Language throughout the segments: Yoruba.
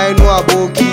ẹnu àbòkí.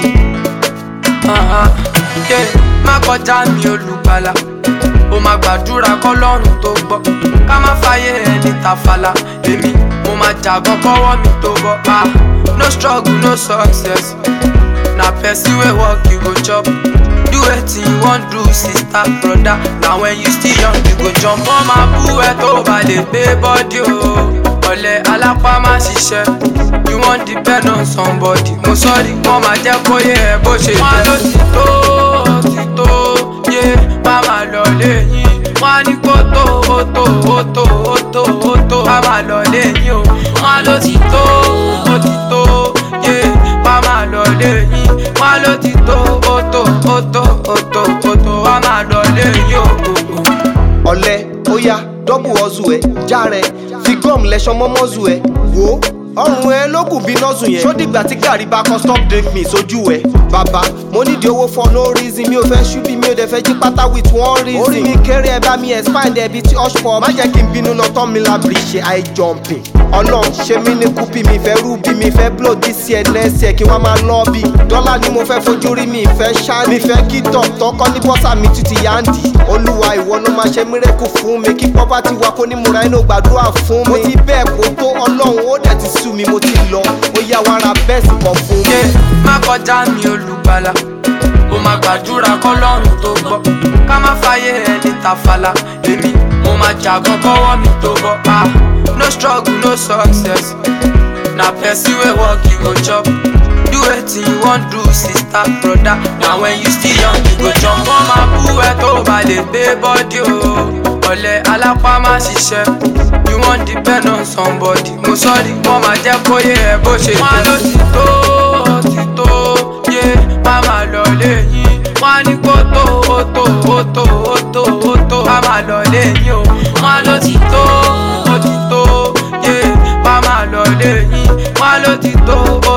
Má kọjá mi olùgbàlà, ó máa gbàdúrà kọ́lọ́run tó gbọ́. Ká má fàyè ẹni tàfàlà, èmi mo máa jàgàn kọ́wọ́ mi tó bọ́. No struggle, no success. Na person wey work you go chop. Do wetin you wan do, sister, brother. Na when you still young you go jump. Wọ́n máa bú ẹ tó bá lè gbé bọ́dí o. Ọ̀lẹ alápá má ṣiṣẹ́. You wan depend on somebody. Mo sọ́ọ̀rì wọ́n máa jẹ́ kó yé ẹ bó ṣe jẹ́. Wọ́n á lọ sí tó yé má máa lọ léyìn. Wọ́n á ní kó tó má máa lọ léyìn o. Wọ́n á lọ sí tó yé má máa lọ léyìn. Wọ́n á lọ sí tó wá máa lọ léyìn o. Ọ̀lẹ ó yá dọ́bù ọ̀zù ẹ̀ já rẹ̀ fi gọ́ọ̀mù lẹ́ṣọ́ mọ́mọ́zù ẹ̀ wò ó. Ọrùn ẹ ló kù bí nọ́ọ̀sù yẹn. Ṣó dìgbà tí gàrí bá kan stop drink me sójú ẹ. Bàbá mo nídìí owó for no reason. Mi ò fẹ́ ṣubí, mi ò dẹ̀ fẹ́ jí pátá with one reason. Orí mi kéré ẹ bá mi expand ẹbí tí ọ̀ṣpọ̀. Má jẹ́ kí n bínú lọ tán mi lábìrì ṣe high jumping. Ọlọ́run ṣe mí ní kúpì, mi fẹ́ rúbí, mi fẹ́ blow this year next year kí wọ́n máa lọ́ bí. Dọ́là ni mo fẹ́ fojú rí, mi fẹ́ ṣáà. Mi fẹ́ kí tọ̀kọ́ ní bọ́sà mi títí yáǹdì. Olúwa ìwọ ló máa ṣe mírèkù fún mi. Kí poverty wa kó ní múra inú gbàdúrà fún mi. Mo ti bẹ́ẹ̀ kó tó Ọlọ́run ó dẹ̀ ti sú mi, mo ti lọ. Ó yá wá ra bẹ́ẹ̀sì kan fún mi. Má kọjá mi olùgbàlà, ó máa gbàdúrà kọ́lọ́run tó gbọ́. Ká má fàyè ẹni tàfàlà, èmi mo máa jàgàn kọ́wọ́ mi tó bọ́. No struggle, no success. Na person wey work you go chop. Do wetin you wan do, sister, brother. Na when you still young you go jump. Wọ́n máa bú ẹ tó bá lè gbé bọ́dí o. Ọ̀lẹ alápá má ṣiṣẹ́. You wan depend on somebody. Mo sọ́ọ̀rì wọ́n máa jẹ́ kó yé ẹ bó ṣe jẹ́. Wọ́n á lọ sí tó yé má máa lọ léyìn. Wọ́n á ní kó tó má máa lọ léyìn o. Wọ́n á lọ sí tó yé má máa lọ léyìn. Wọ́n á lọ sí tó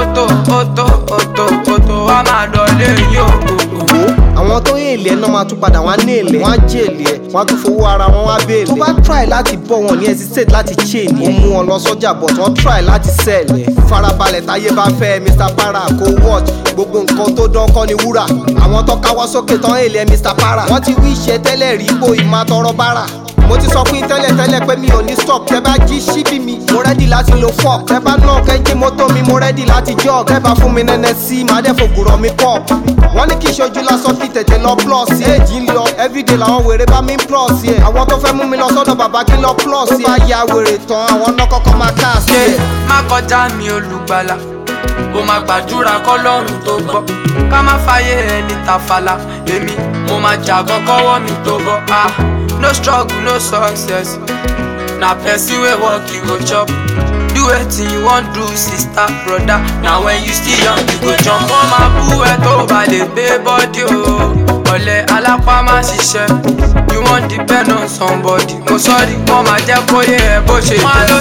wá máa lọ léyìn o. Àwọn tó yé ilé náà máa tún padà wá ní ilé. Wọ́n á jẹ́ ilé ẹ̀, wọ́n á tún fowó ara wọn wá béèlè. Tó bá try láti bọ́ wọn ní hesitate láti chain ẹ̀. Ó mú wọn lọ sọ́jà but wọ́n try láti sell ẹ̀. Farabalẹ̀ táyé bá fẹ́ Mr. Para kó watch. Gbogbo nǹkan tó dán kọ́ ni wúrà. Àwọn tó káwọ́ sókè tán èlé Mr. Para. Wọ́n ti wí iṣẹ́ tẹ́lẹ̀ rí ipò ìmá tọrọ bára. Mo ti sọ fún yín tẹ́lẹ̀ pé mi ò ní stop. Tẹ́ bá jí síbí mi, mo rẹ́dì láti lo fork. Tẹ́ bá náà kẹ́ńjì mọ́tò mi, mo rẹ́dì láti jog. Tẹ́ bá fún mi nẹ́nẹ́ sí, màá dẹ̀ fògùrọ̀ mi pop. Wọ́n ní kí ṣojú lásán kí tètè lọ plus. Èjì ń lọ, everyday làwọn wèrè bá mi ń plus yẹ. Àwọn tó fẹ́ mú mi lọ sọ́dọ̀ bàbá kí lọ plus yẹ. Tó bá ya wèrè tán, àwọn náà kọ́kọ́ máa cast yẹ. Má kọjá mi olùgbàlà, ó máa gbàdúrà kọ́lọ́run tó gbọ́. Ká má fàyè ẹni tàfàlà, èmi mo máa jàgàn kọ́wọ́ mi tó bọ́. No struggle, no success. Na person wey work you go chop. Do wetin you wan do, sister, brother. Na when you still young you go jump. Wọ́n máa bú ẹ tó bá lè gbé bọ́dí o. Ọ̀lẹ alápá má ṣiṣẹ́. You wan depend on somebody. Mo sọ́ọ̀rì wọ́n máa jẹ́ kó yé ẹ bó ṣe jẹ́. Wọ́n á lọ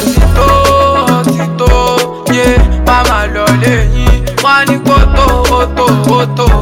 sí tó yé má máa lọ léyìn. Wọ́n á ní kó tó